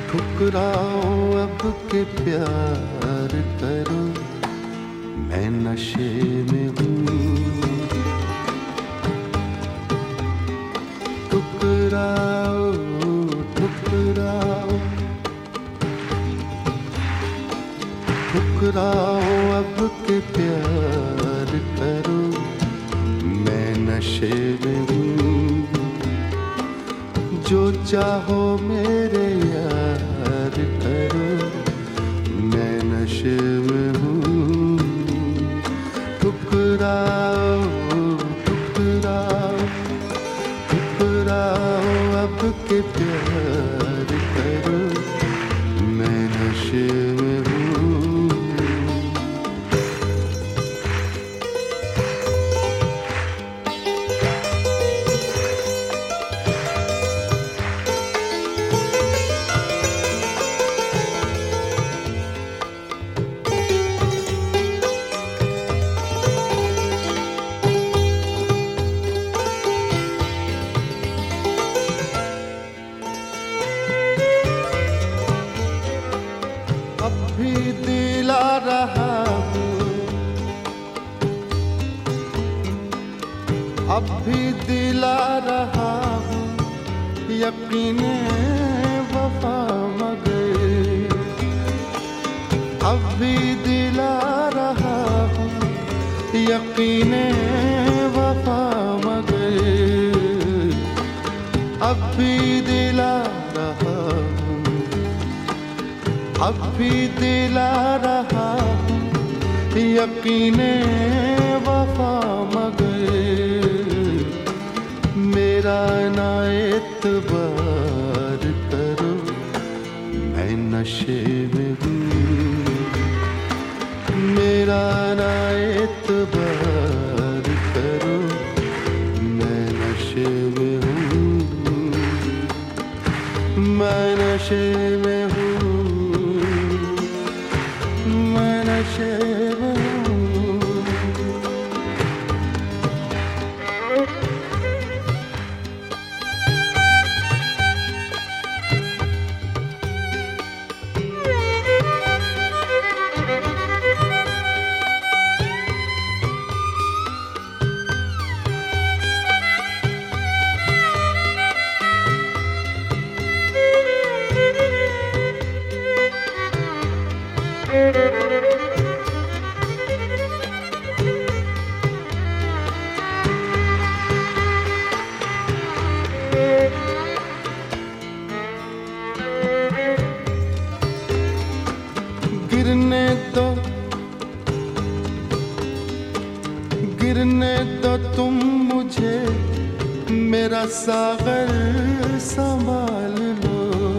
ठुकराओ अब के प्यार करो, मैं नशे में हूँ। ठुकराओ ठुकराओ ठुकराओ अब के प्यार करो, मैं नशे में हूँ। जो चाहो मेरे यार करो, मैं नशे में हूँ। ठुकराओ ठुकराओ ठुकराओ अब के प्यार करो, मैं नशे में हूँ। अभी दिला रहा हूँ, अभी दिला रहा हूँ, यकीने वफा मगर। अभी दिला रहा हूँ, यकीने वफा मगर। अभी दिला रहा हूँ, अभी दिला रहा हूँ, यकीने वफा मगर। मेरा ना एतबार करो, मैं नशे में हूँ। मेरा ना एतबार करो, मैं नशे में हूँ। मैं नशे में हूँ, मैं नशे में हूँ। गिरने दो, गिरने दो तुम मुझे, मेरा सागर संभाल लो।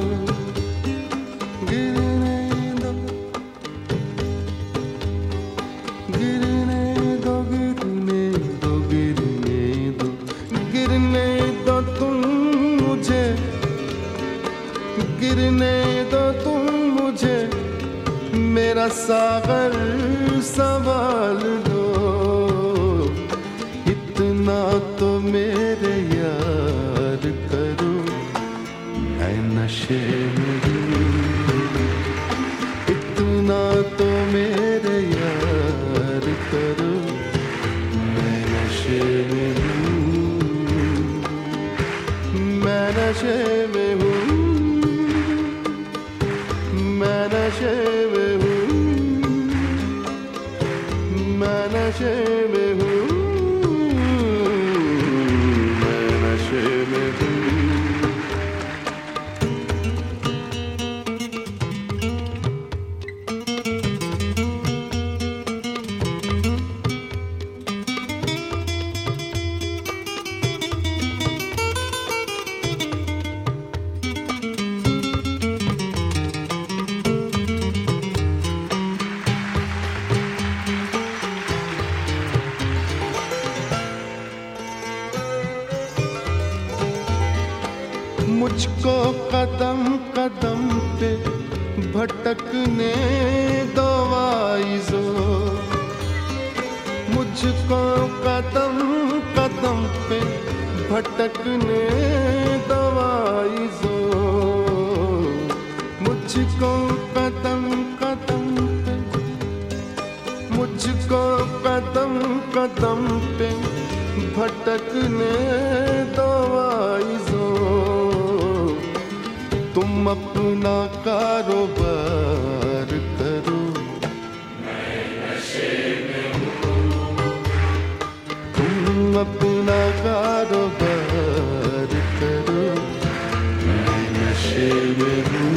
गिरने दो, गिरने दो, गिरने दो, गिरने दो, गिरने दो तुम मुझे, गिरने दो तुम मुझे, मेरा सागर संभाल लो। इतना तो मेरे यार करो, मैं नशे में हूँ। इतना तो मेरे यार करो, मैं नशे में हूँ। मैं नशे में हूँ, मैं नशे में हूँ, मैं नशे में हूँ, मैं नशे में हूँ। मुझको कदम कदम पे भटकने दो आइज़ो, मुझको कदम कदम पे भटकने दो आइज़ो। मुझको कदम कदम पे, मुझको कदम कदम पे भटकने दो आइज़ों। तुम अपना कारोबार करो, मैं नशे में हूँ। तुम अपना कारोबार करो, मैं नशे में हूँ।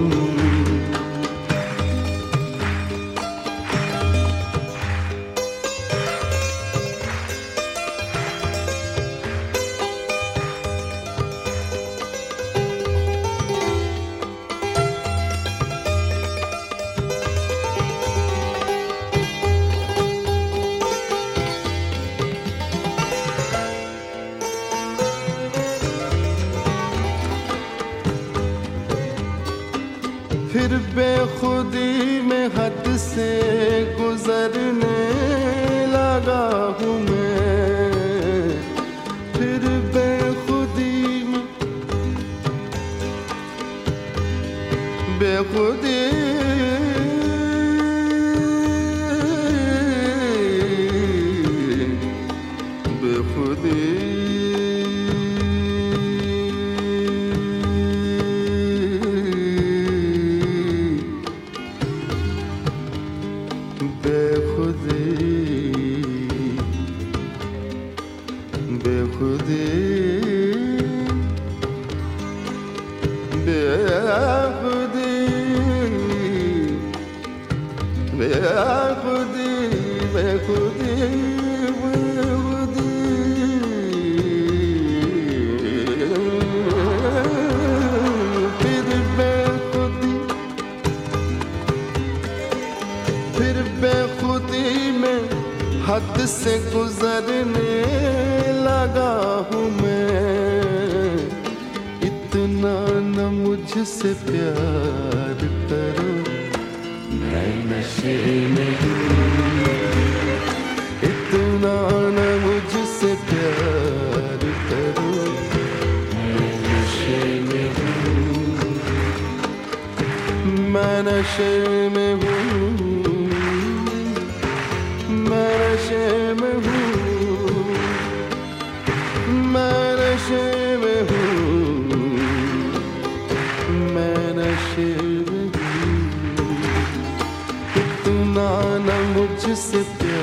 फिर बेखुदी में हद से गुजरने लगा हूँ मैं। फिर बेखुदी में बेखुदी बेखुदी बेखुदी बेखुदी बेखुदी बेखुदी बेखुदी फिर बेखुदी में हद से गुजरने लगा हूँ मैं। इतना न मुझसे प्यार करो, मैं नशे में हूँ। इतना न मुझसे प्यार करो, मैं नशे में हूँ। मैं नशे में हूँ, मैं नशे में हूँ, मैं नशे में हूँ, मैं नशे में हूँ। इतना न मुझसे